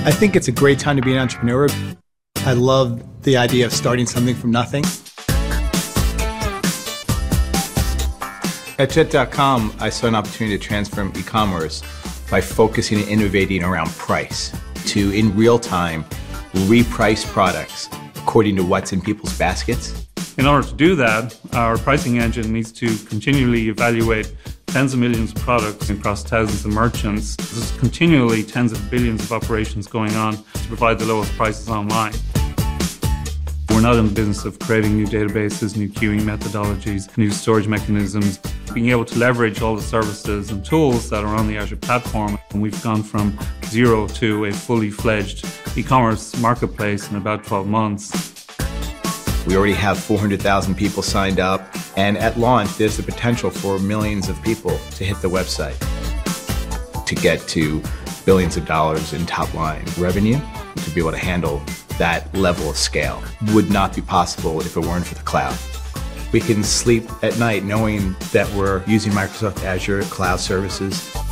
I think it's a great time to be an entrepreneur. I love the idea of starting something from nothing. At Jet.com, I saw an opportunity to transform e-commerce by focusing and innovating around price to, in real time, reprice products according to what's in people's baskets. In order to do that, our pricing engine needs to continually evaluate tens of millions of products across thousands of merchants. There's continually tens of billions of operations going on to provide the lowest prices online. We're not in the business of creating new databases, new queuing methodologies, new storage mechanisms. Being able to leverage all the services and tools that are on the Azure platform. And we've gone from zero to a fully fledged e-commerce marketplace in about 12 months. We already have 400,000 people signed up, and at launch, there's the potential for millions of people to hit the website to get to billions of dollars in top-line revenue. To be able to handle that level of scale would not be possible if it weren't for the cloud. We can sleep at night knowing that we're using Microsoft Azure cloud services.